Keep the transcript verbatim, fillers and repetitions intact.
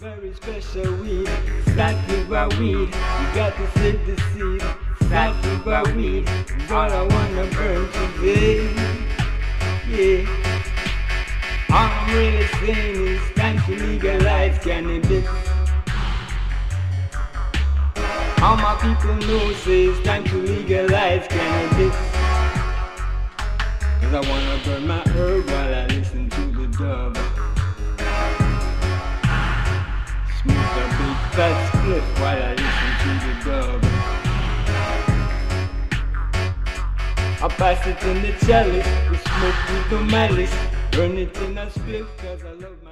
Very special weed, start with a weed. You got to save the seed. Start with a weed. All I wanna burn today. Yeah. All I'm really saying is time to legalize cannabis. All my people know say it's time to legalize cannabis. Cause I wanna burn my herb while I listen to the dub. Smoke a big fat split while I listen to the dub. I pass it in the chalice, we smoke with the malice. Burn it in a split cause I love it.